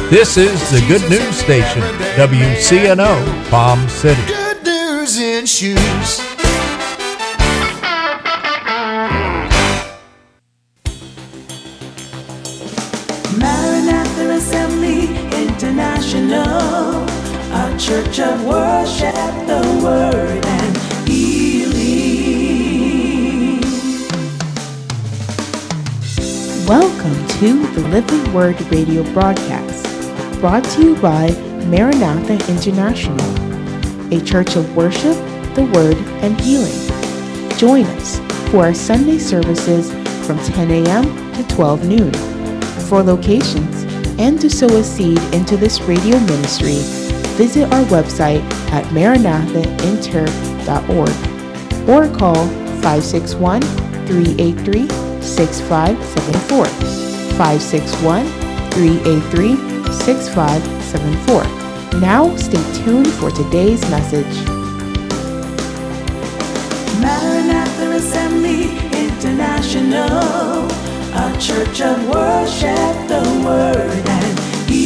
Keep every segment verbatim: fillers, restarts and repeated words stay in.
This is the Good News Station, W C N O, Palm City. Good news in shoes. Maranatha Assembly International, a church of worship, the word and healing. Welcome to the Living Word radio broadcast, brought to you by Maranatha International, a church of worship, the word and healing. Join us for our Sunday services from ten a.m. to twelve noon. For locations and to sow a seed into this radio ministry, visit our website at maranatha inter dot org or call five six one, three eight three, six five seven four, five six one, three eight three, six five seven four. Now stay tuned for today's message. Maranatha Assembly International, a church of worship, the word and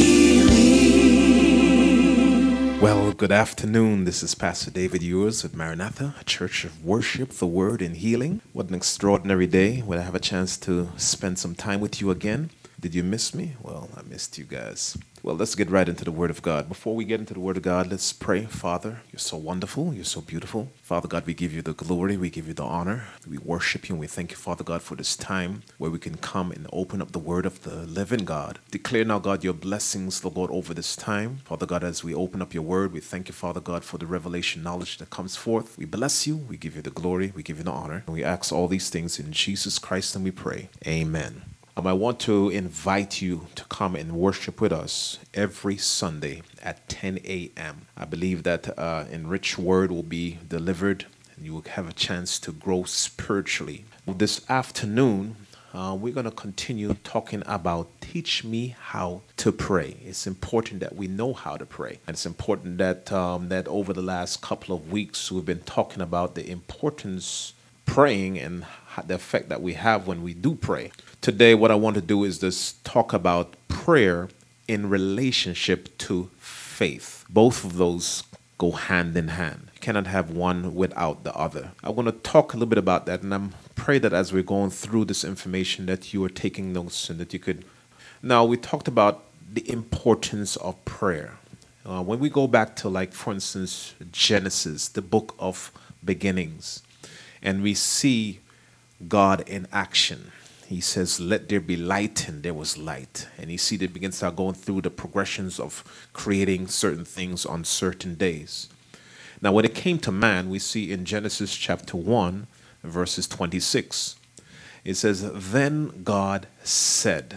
healing. Well, good afternoon. This is Pastor David Ewers with Maranatha, a church of worship, the word and healing. What an extraordinary day when I have a chance to spend some time with you again. Did you miss me? Well, I missed you guys. Well, let's get right into the Word of God. Before we get into the Word of God, let's pray. Father, you're so wonderful. You're so beautiful. Father God, we give you the glory. We give you the honor. We worship you and we thank you, Father God, for this time where we can come and open up the Word of the living God. Declare now, God, your blessings, the Lord, over this time. Father God, as we open up your Word, we thank you, Father God, for the revelation knowledge that comes forth. We bless you. We give you the glory. We give you the honor. And we ask all these things in Jesus Christ and we pray. Amen. Um, I want to invite you to come and worship with us every Sunday at ten a.m. I believe that uh, enriched word will be delivered and you will have a chance to grow spiritually. This afternoon, uh, we're going to continue talking about teach me how to pray. It's important that we know how to pray. And it's important that, um, that over the last couple of weeks, we've been talking about the importance praying and the effect that we have when we do pray. Today, what I want to do is just talk about prayer in relationship to faith. Both of those go hand in hand. You cannot have one without the other. I want to talk a little bit about that, and I pray that as we're going through this information that you are taking notes and that you could. Now, we talked about the importance of prayer. Uh, when we go back to, like, for instance, Genesis, the book of beginnings, and we see God in action. He says, let there be light, and there was light. And you see that it begins to start going through the progressions of creating certain things on certain days. Now, when it came to man, we see in Genesis chapter one, verses twenty-six, it says, then God said,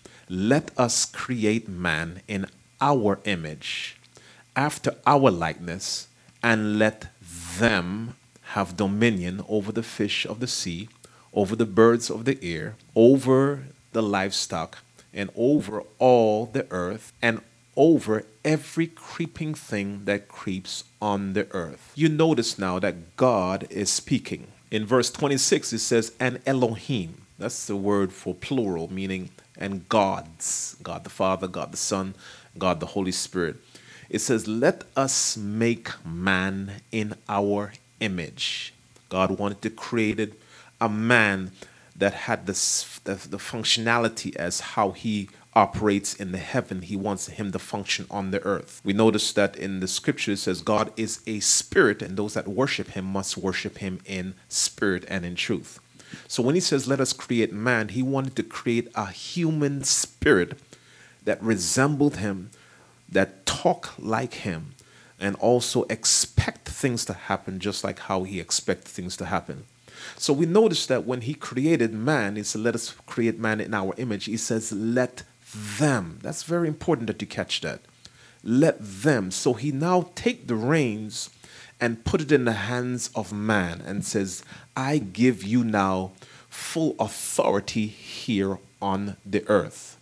let us create man in our image, after our likeness, and let them have dominion over the fish of the sea, over the birds of the air, over the livestock, and over all the earth, and over every creeping thing that creeps on the earth. You notice now that God is speaking. In verse twenty-six, it says, and Elohim. That's the word for plural, meaning, and gods. God the Father, God the Son, God the Holy Spirit. It says, let us make man in our image. God wanted to create it a man that had this, the, the functionality as how he operates in the heaven. He wants him to function on the earth. We notice that in the scripture it says God is a spirit, and those that worship him must worship him in spirit and in truth. So when he says let us create man, he wanted to create a human spirit that resembled him, that talked like him, and also expect things to happen just like how he expected things to happen. So we notice that when he created man, he said, let us create man in our image. He says, let them. That's very important that you catch that. Let them. So he now take the reins and put it in the hands of man and says, I give you now full authority here on the earth.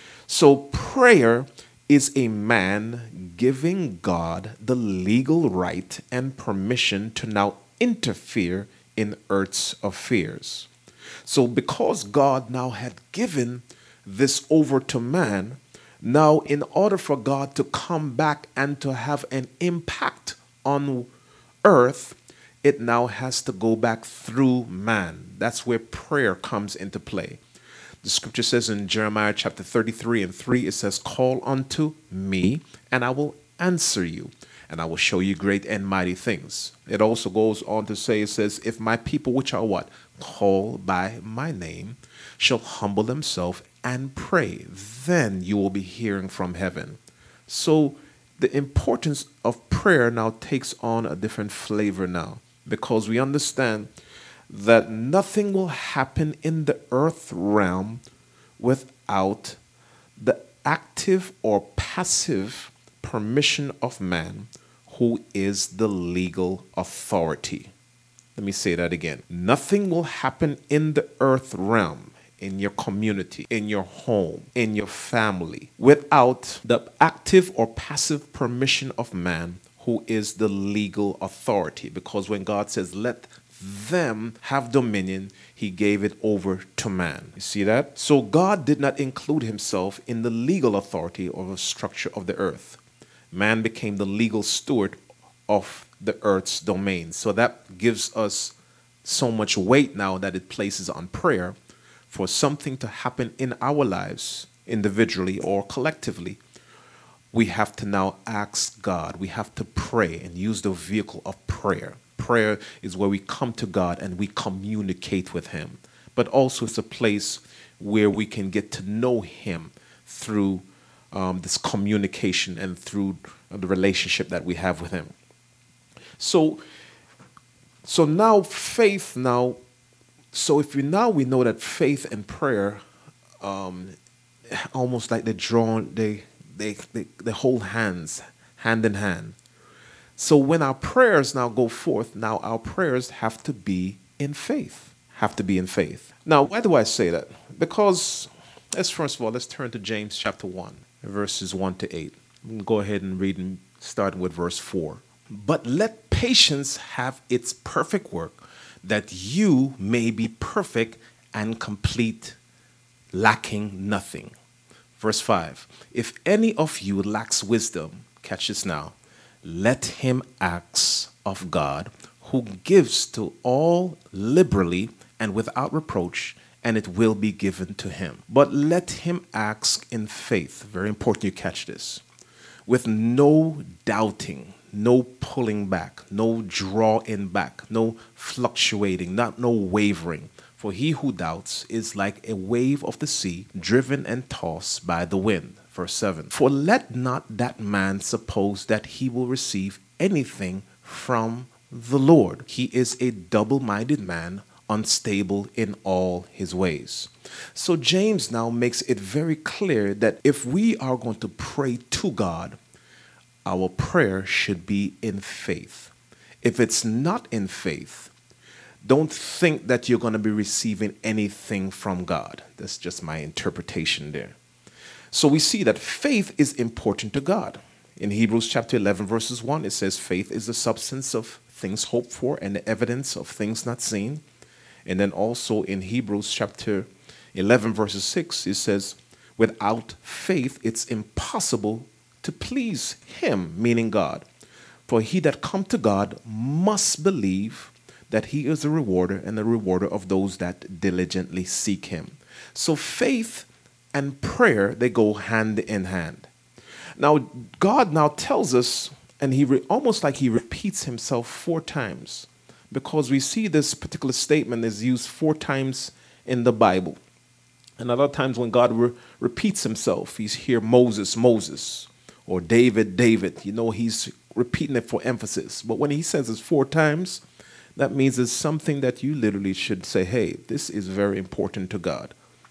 So prayer is a man giving God the legal right and permission to now interfere in earth's affairs. So because God now had given this over to man, Now, in order for God to come back and to have an impact on earth, it now has to go back through man. That's where prayer comes into play. The scripture says in Jeremiah chapter thirty-three and three, it says, call unto me, and I will answer you, and I will show you great and mighty things. It also goes on to say, it says, if my people, which are what? Call by my name, shall humble themselves and pray, then you will be hearing from heaven. So the importance of prayer now takes on a different flavor now, because we understand that nothing will happen in the earth realm without the active or passive permission of man, who is the legal authority. Let me say that again. Nothing will happen in the earth realm, in your community, in your home, in your family, without the active or passive permission of man, who is the legal authority. Because when God says, let them have dominion, he gave it over to man. You see that? So God did not include himself in the legal authority or the structure of the earth. Man became the legal steward of the earth's domain. So that gives us so much weight now that it places on prayer. For something to happen in our lives, individually or collectively, we have to now ask God. We have to pray and use the vehicle of prayer. Prayer is where we come to God and we communicate with him. But also it's a place where we can get to know him through um, this communication and through the relationship that we have with him. So, so now faith now, so if we now we know that faith and prayer, um, almost like they draw, they, they, they, they hold hands, hand in hand. So when our prayers now go forth, now our prayers have to be in faith, have to be in faith. Now, why do I say that? Because let's first of all, let's turn to James chapter one, verses one to eight. We'll go ahead and read, and starting with verse four. But let patience have its perfect work, that you may be perfect and complete, lacking nothing. Verse five. If any of you lacks wisdom, catch this now, let him ask of God, who gives to all liberally and without reproach, and it will be given to him. But let him ask in faith. Very important you catch this. With no doubting, no pulling back, no drawing back, no fluctuating, not no wavering. For he who doubts is like a wave of the sea, driven and tossed by the wind. Verse seven. For let not that man suppose that he will receive anything from the Lord. He is a double-minded man, unstable in all his ways. So James now makes it very clear that if we are going to pray to God, our prayer should be in faith. If it's not in faith, don't think that you're going to be receiving anything from God. That's just my interpretation there. So we see that faith is important to God. In Hebrews chapter eleven, verses one, it says, faith is the substance of things hoped for and the evidence of things not seen. And then also in Hebrews chapter eleven, verses six, it says, without faith, it's impossible to please him, meaning God. For he that come to God must believe that he is a rewarder and the rewarder of those that diligently seek him. So faith and prayer, they go hand in hand. Now, God now tells us, and he re- almost like he repeats himself four times, because we see this particular statement is used four times in the Bible. And a lot of times when God re- repeats himself, he's here Moses, Moses, or David, David. You know, he's repeating it for emphasis. But when he says it four times, that means it's something that you literally should say, hey, this is very important to God.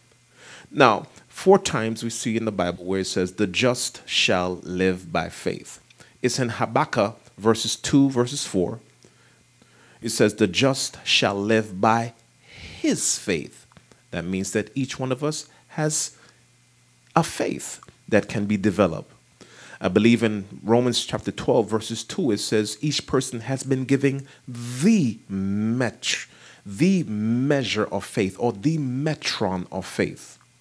Now, four times we see in the Bible where it says, the just shall live by faith. It's in Habakkuk verses two, verses four. It says, the just shall live by his faith. That means that each one of us has a faith that can be developed. I believe in Romans chapter twelve, verses two, it says, each person has been given the metr, the measure of faith, or the metron of faith.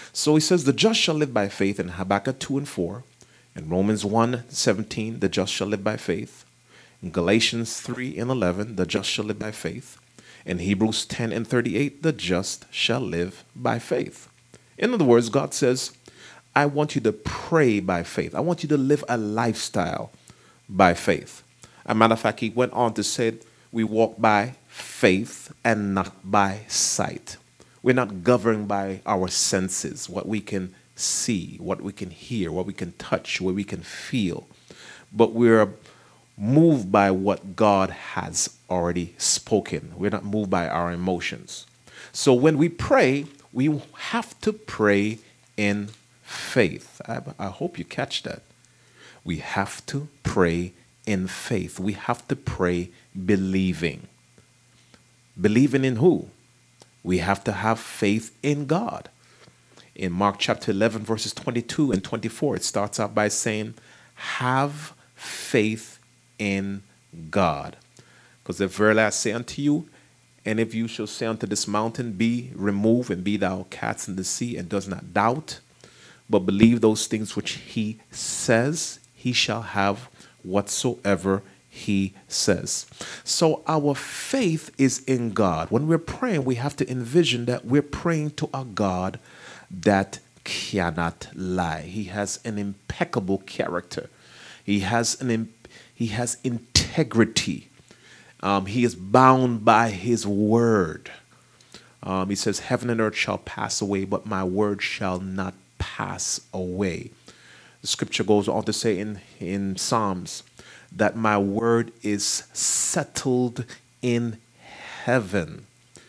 So he says, the just shall live by faith in Habakkuk two and four. In Romans one seventeen, the just shall live by faith. In Galatians three and eleven, the just shall live by faith. In Hebrews ten and thirty-eight, the just shall live by faith. In other words, God says, I want you to pray by faith. I want you to live a lifestyle by faith. As a matter of fact, he went on to say, we walk by faith and not by sight. We're not governed by our senses, what we can see, what we can hear, what we can touch, what we can feel. But we're moved by what God has already spoken. We're not moved by our emotions. So when we pray, we have to pray in faith. I, I hope you catch that. We have to pray in faith. We have to pray believing. Believing in who? We have to have faith in God. In Mark chapter eleven, verses twenty-two and twenty-four, it starts out by saying, have faith in God. Because if verily I say unto you, and if you shall say unto this mountain, be removed and be thou cast in the sea, and does not doubt, but believe those things which he says, he shall have whatsoever he says. So our faith is in God. When we're praying, we have to envision that we're praying to a God that cannot lie. He has an impeccable character. He has an im- he has integrity. Um, he is bound by his word. Um, he says, heaven and earth shall pass away, but my word shall not pass away. The scripture goes on to say in, in Psalms that my word is settled in heaven.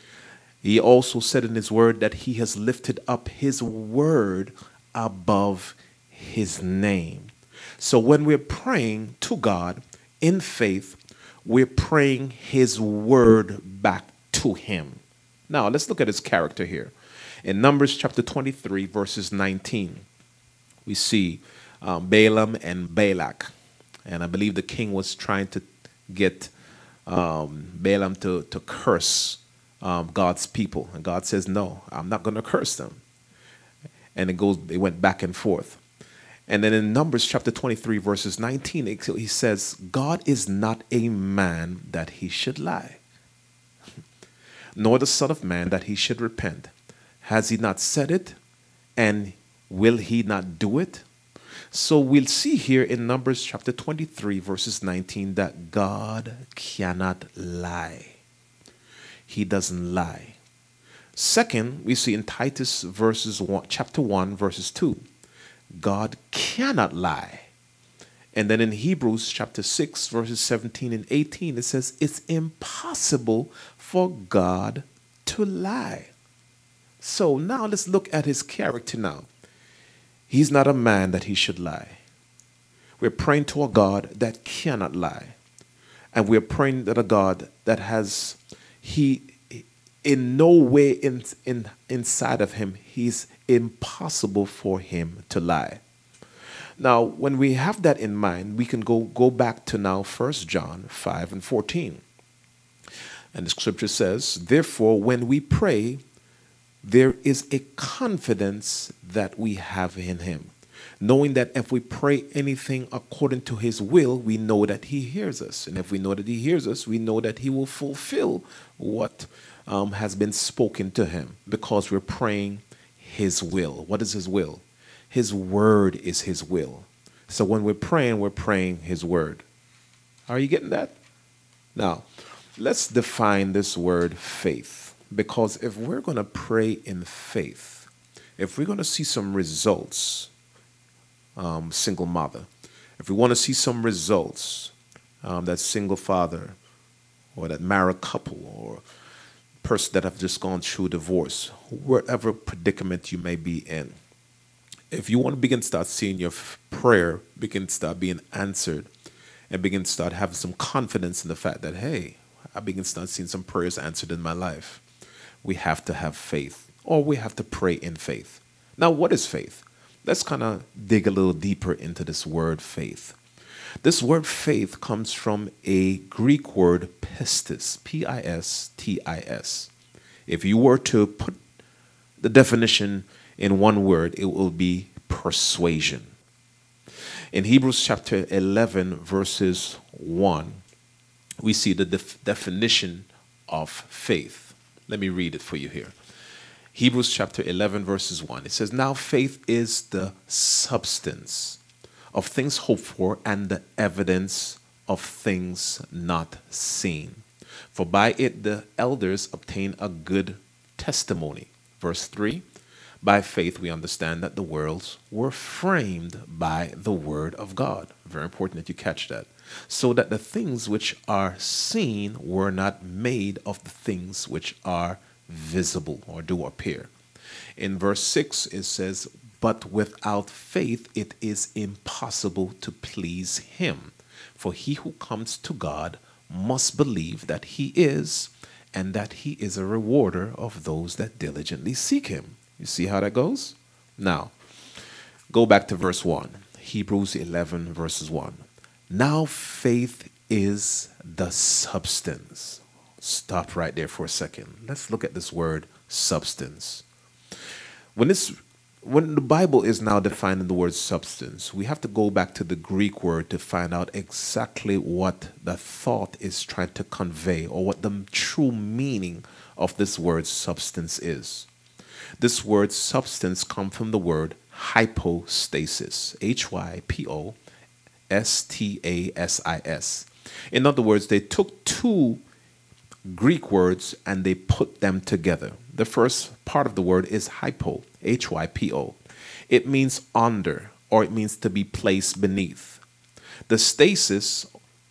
He also said in his word that he has lifted up his word above his name. So when we're praying to God in faith, we're praying his word back to him. Now, let's look at his character here. In Numbers chapter twenty-three, verses nineteen, we see um, Balaam and Balak. And I believe the king was trying to get um, Balaam to, to curse um, God's people. And God says, no, I'm not going to curse them. And it goes, it went back and forth. And then in Numbers chapter twenty-three, verses nineteen, he says, God is not a man that he should lie, nor the son of man that he should repent. Has he not said it? And will he not do it? So we'll see here in Numbers chapter twenty-three, verses nineteen, that God cannot lie. He doesn't lie. Second, we see in Titus verses one, chapter one, verses two, God cannot lie. And then in Hebrews chapter six, verses seventeen and eighteen, it says it's impossible for God to lie. So now let's look at his character now. He's not a man that he should lie. We're praying to a God that cannot lie. And we're praying to a God that has, he, in no way in, in, inside of him, he's impossible for him to lie. Now, when we have that in mind, we can go, go back to now First John five and fourteen. And the scripture says, therefore, when we pray, there is a confidence that we have in him, knowing that if we pray anything according to his will, we know that he hears us. And if we know that he hears us, we know that he will fulfill what um, has been spoken to him, because we're praying his will. What is his will? His word is his will. So when we're praying, we're praying his word. Are you getting that? Now, let's define this word faith. Because if we're going to pray in faith, if we're going to see some results, um, single mother, if we want to see some results, um, that single father, or that married couple, or person that have just gone through divorce, whatever predicament you may be in, if you want to begin to start seeing your f- prayer begin to start being answered, and begin to start having some confidence in the fact that, hey, I begin to start seeing some prayers answered in my life, we have to have faith, or we have to pray in faith. Now, what is faith? Let's kind of dig a little deeper into this word faith. This word faith comes from a Greek word pistis, P I S T I S. If you were to put the definition In one word, it will be persuasion. In Hebrews chapter eleven, verses one, we see the def- definition of faith. Let me read it for you here. Hebrews chapter eleven, verses one. It says, "Now faith is the substance of things hoped for and the evidence of things not seen. For by it the elders obtain a good testimony." Verse three, "By faith we understand that the worlds were framed by the word of God." Very important that you catch that. "So that the things which are seen were not made of the things which are visible or do appear." In verse six it says, "But without faith it is impossible to please him. For he who comes to God must believe that he is, and that he is a rewarder of those that diligently seek him." You see how that goes? Now, go back to verse one. Hebrews eleven, verses one. "Now faith is the substance." Stop right there for a second. Let's look at this word substance. When this when the Bible is now defining the word substance, we have to go back to the Greek word to find out exactly what the thought is trying to convey, or what the true meaning of this word substance is. This word substance comes from the word hypostasis, H Y P O S T A S I S. In other words, they took two Greek words and they put them together. The first part of the word is hypo, H Y P O. It means under, or it means to be placed beneath. The stasis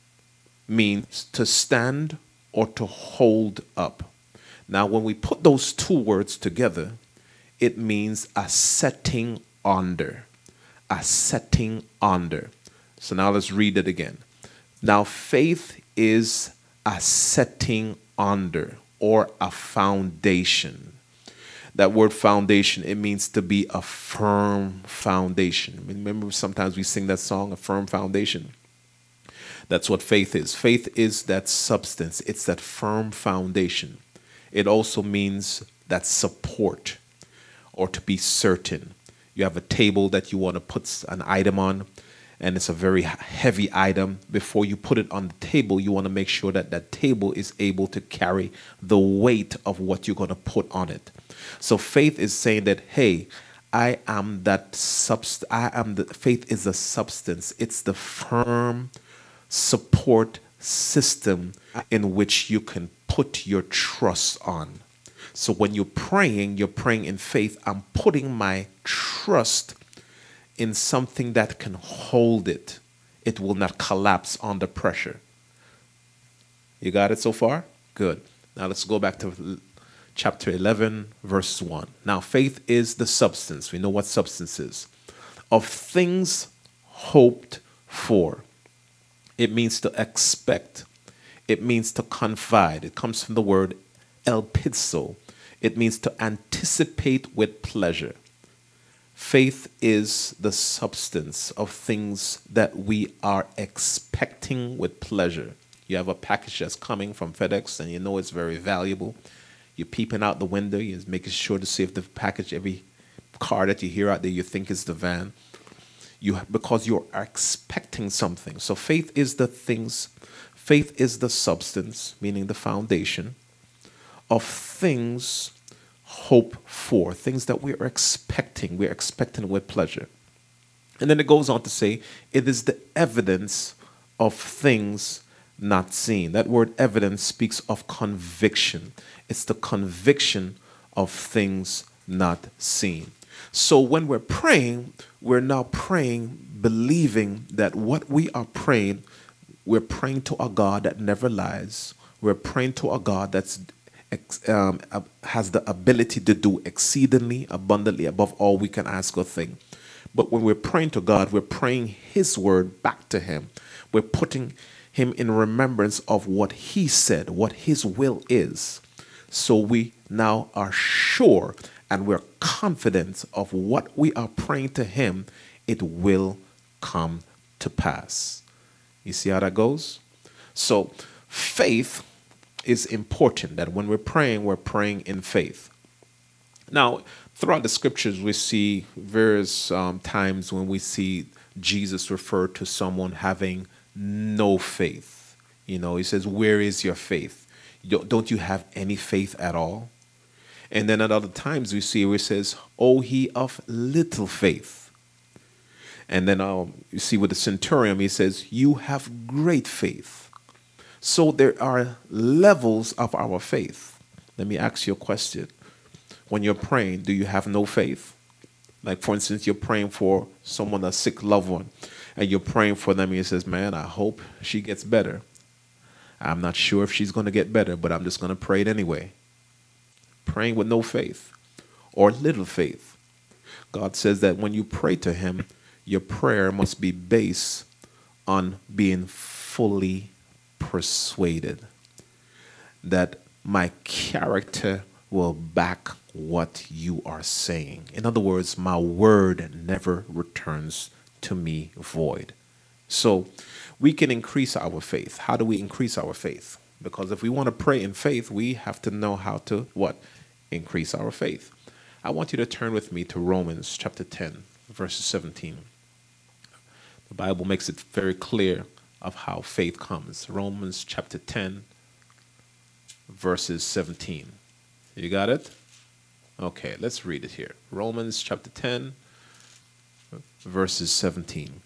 means to stand or to hold up. Now, when we put those two words together, it means a setting under, a setting under. So now let's read it again. Now, faith is a setting under, or a foundation. That word foundation, it means to be a firm foundation. I mean, remember sometimes we sing that song, A Firm Foundation? That's what faith is. Faith is that substance. It's that firm foundation. It also means that support, or to be certain. You have a table that you want to put an item on, and it's a very heavy item. Before you put it on the table, you want to make sure that that table is able to carry the weight of what you're going to put on it. So faith is saying that, hey, I am that subst. I am the faith is a substance. It's the firm support system in which you can put your trust on. So when you're praying, you're praying in faith. I'm putting my trust in something that can hold it. It will not collapse under pressure. You got it so far? Good. Now let's go back to chapter eleven, verse one. Now faith is the substance. We know what substance is. Of things hoped for. It means to expect. It means to confide. It comes from the word elpizo. It means to anticipate with pleasure. Faith is the substance of things that we are expecting with pleasure. You have a package that's coming from FedEx and you know it's very valuable. You're peeping out the window. You're making sure to see if the package, every car that you hear out there, you think is the van. You because you're expecting something. So faith is the things, faith is the substance, meaning the foundation of things hope for, things that we are expecting. We're expecting with pleasure. And then it goes on to say, it is the evidence of things not seen. That word evidence speaks of conviction. It's the conviction of things not seen. So when we're praying, we're now praying, believing that what we are praying, we're praying to a God that never lies. We're praying to a God that's um, has the ability to do exceedingly abundantly above all we can ask or think. But when we're praying to God, we're praying His word back to Him. We're putting Him in remembrance of what He said, what His will is. So we now are sure and we're confident of what we are praying to Him, it will come to pass. You see how that goes? So faith is important, that when we're praying, we're praying in faith. Now, Throughout the scriptures, we see various um, times when we see Jesus refer to someone having no faith. You know, he says, "Where is your faith? Don't don't you have any faith at all?" And then at other times we see where it says, "Oh, he of little faith." And then um, you see with the centurion, he says, "You have great faith." So there are levels of our faith. Let me ask you a question. When you're praying, do you have no faith? Like, for instance, you're praying for someone, a sick loved one, and you're praying for them, and he says, "Man, I hope she gets better. I'm not sure if she's going to get better, but I'm just going to pray it anyway." Praying with no faith or little faith. God says that when you pray to him, your prayer must be based on being fully persuaded that my character will back what you are saying. In other words, my word never returns to me void. So we can increase our faith. How do we increase our faith? Because if we want to pray in faith, we have to know how to what? Increase our faith. I want you to turn with me to Romans chapter ten, verses seventeen. The Bible makes it very clear of how faith comes. Romans chapter ten, verses seventeen. You got it? Okay, let's read it here. Romans chapter ten, verses seventeen.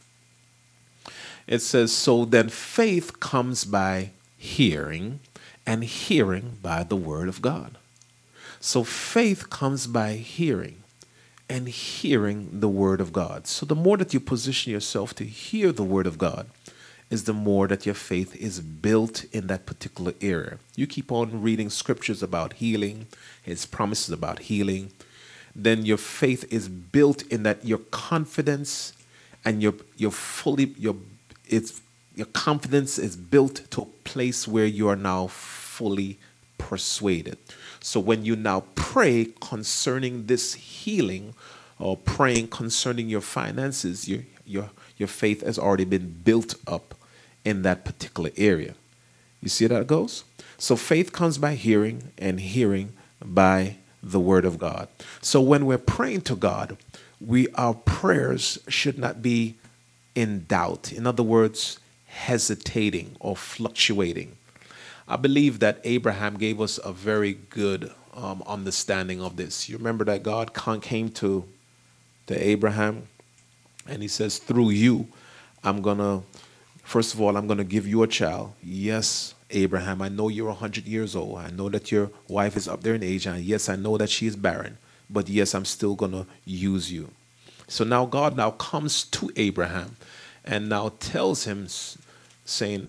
It says, "So then faith comes by hearing, and hearing by the word of God." So faith comes by hearing, and hearing the word of God. So the more that you position yourself to hear the word of God, is the more that your faith is built in that particular area. You keep on reading scriptures about healing, his promises about healing, then your faith is built in that your confidence and your your fully your it's your confidence is built to a place where you are now fully persuaded. So when you now pray concerning this healing or praying concerning your finances, your your your faith has already been built up in that particular area. You see how that goes? So faith comes by hearing, and hearing by the word of God. So when we're praying to God, we our prayers should not be in doubt. In other words, hesitating or fluctuating. I believe that Abraham gave us a very good um, understanding of this. You remember that God came to, to Abraham and he says, "Through you, I'm going to, first of all, I'm going to give you a child." Yes, Abraham, I know you're one hundred years old. I know that your wife is up there in age. And yes, I know that she is barren. But yes, I'm still going to use you. So now God now comes to Abraham and now tells him, saying,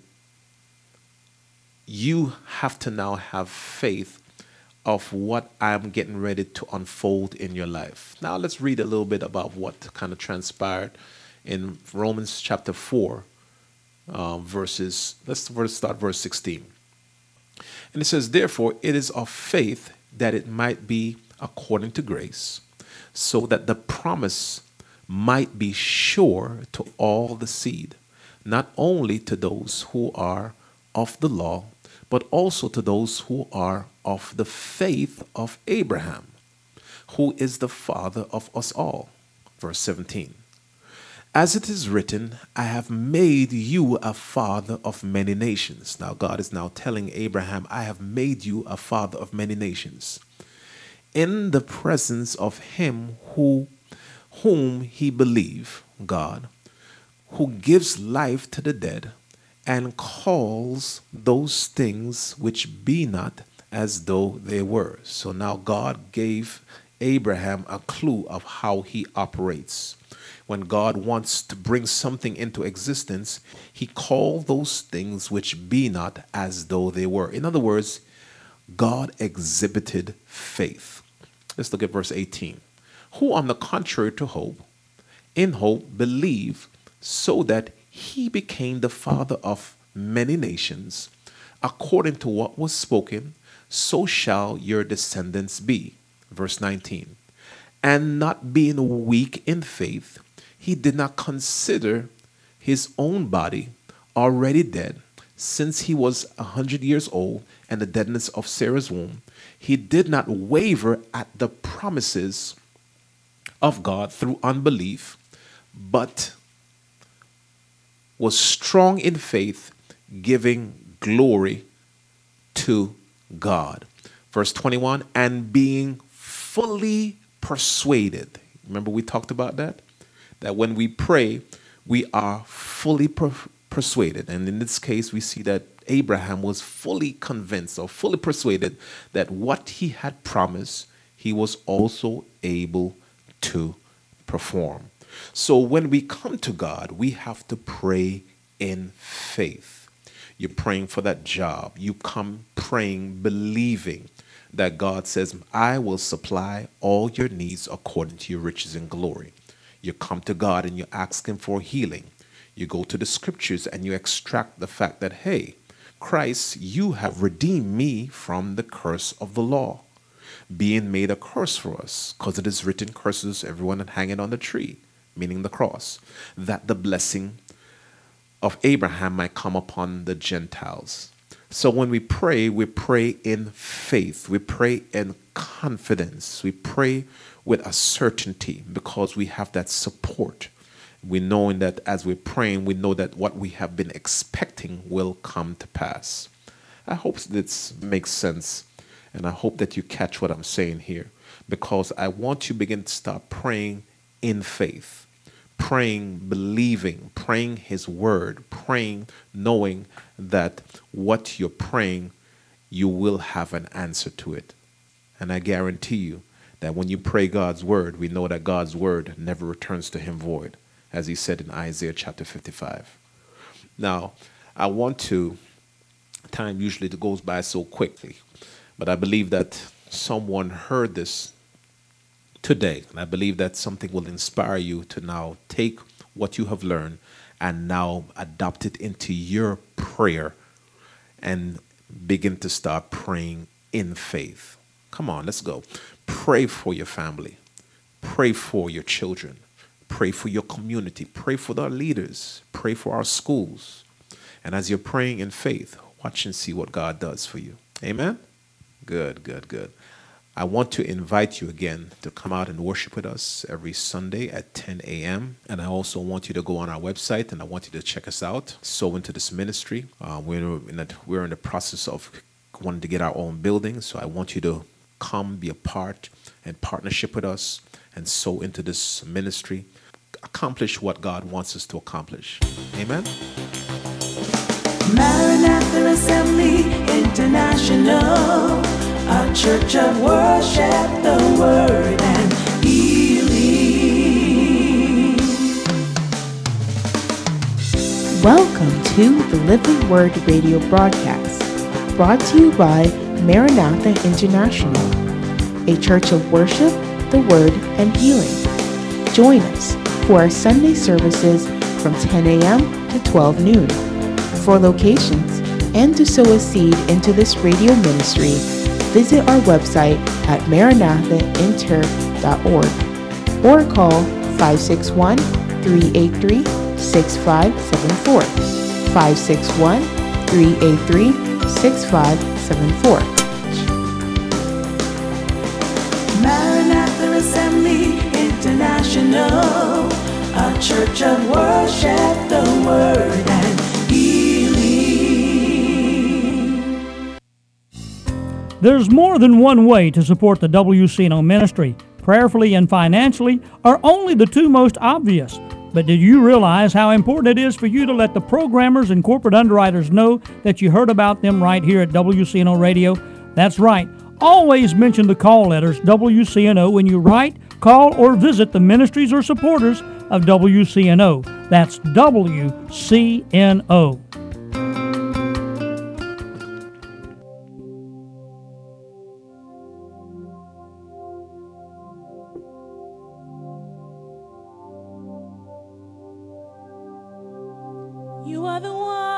you have to now have faith of what I'm getting ready to unfold in your life. Now let's read a little bit about what kind of transpired in Romans chapter four, uh, verses, let's first start verse sixteen. And it says, "Therefore it is of faith that it might be according to grace, so that the promise might be sure to all the seed, not only to those who are of the law, but also to those who are of the faith of Abraham, who is the father of us all." Verse seventeen. "As it is written, I have made you a father of many nations." Now God is now telling Abraham, I have made you a father of many nations, in the presence of him who whom he believed, God, who gives life to the dead, and calls those things which be not as though they were. So now God gave Abraham a clue of how he operates. When God wants to bring something into existence, he calls those things which be not as though they were. In other words, God exhibited faith. Let's look at verse eighteen. "Who on the contrary to hope, in hope believe, so that he became the father of many nations, according to what was spoken, so shall your descendants be." Verse nineteen. "And not being weak in faith, he did not consider his own body already dead, since he was a hundred years old, and the deadness of Sarah's womb. He did not waver at the promises of God through unbelief, but was strong in faith, giving glory to God. Verse twenty-one, and being fully persuaded. Remember we talked about that? That when we pray, we are fully per- persuaded. And in this case, we see that Abraham was fully convinced or fully persuaded that what he had promised, he was also able to perform. So when we come to God, we have to pray in faith. You're praying for that job. You come praying, believing that God says, I will supply all your needs according to your riches and glory. You come to God and you ask him for healing. You go to the scriptures and you extract the fact that, hey, Christ, you have redeemed me from the curse of the law, being made a curse for us, because it is written, curses everyone hanging on the tree, meaning the cross, that the blessing of Abraham might come upon the Gentiles. So when we pray, we pray in faith. We pray in confidence. We pray with a certainty because we have that support. We know that as we're praying, we know that what we have been expecting will come to pass. I hope this makes sense, and I hope that you catch what I'm saying here, because I want you to begin to start praying in faith, praying, believing, praying his word, praying, knowing that what you're praying, you will have an answer to it. And I guarantee you that when you pray God's word, we know that God's word never returns to him void, as he said in Isaiah chapter fifty-five. Now, I want to, time usually goes by so quickly, but I believe that someone heard this today, and I believe that something will inspire you to now take what you have learned and now adopt it into your prayer and begin to start praying in faith. Come on, let's go. Pray for your family. Pray for your children. Pray for your community. Pray for our leaders. Pray for our schools. And as you're praying in faith, watch and see what God does for you. Amen? Good, good, good. I want to invite you again to come out and worship with us every Sunday at ten a.m. And I also want you to go on our website, and I want you to check us out, sow into this ministry. Uh, we're, in the, we're in the process of wanting to get our own building, so I want you to come be a part and partnership with us and sow into this ministry, accomplish what God wants us to accomplish. Amen? Maranatha Assembly International, a church of worship, the word and healing. Welcome to the Living Word radio broadcast, brought to you by Maranatha International, a church of worship, the word, and healing. Join us for our Sunday services from ten a.m. to twelve noon. For locations and to sow a seed into this radio ministry, visit our website at maranatha inter dot org or call five six one, three eight three, six five seven four, five six one, three eight three, six five seven four. Maranatha Assembly International, a church of worship, the word and healing. There's more than one way to support the W C N O ministry. Prayerfully and financially are only the two most obvious. But did you realize how important it is for you to let the programmers and corporate underwriters know that you heard about them right here at W C N O Radio? That's right. Always mention the call letters W C N O when you write, call, or visit the ministries or supporters of W C N O. That's W C N O. You are the one.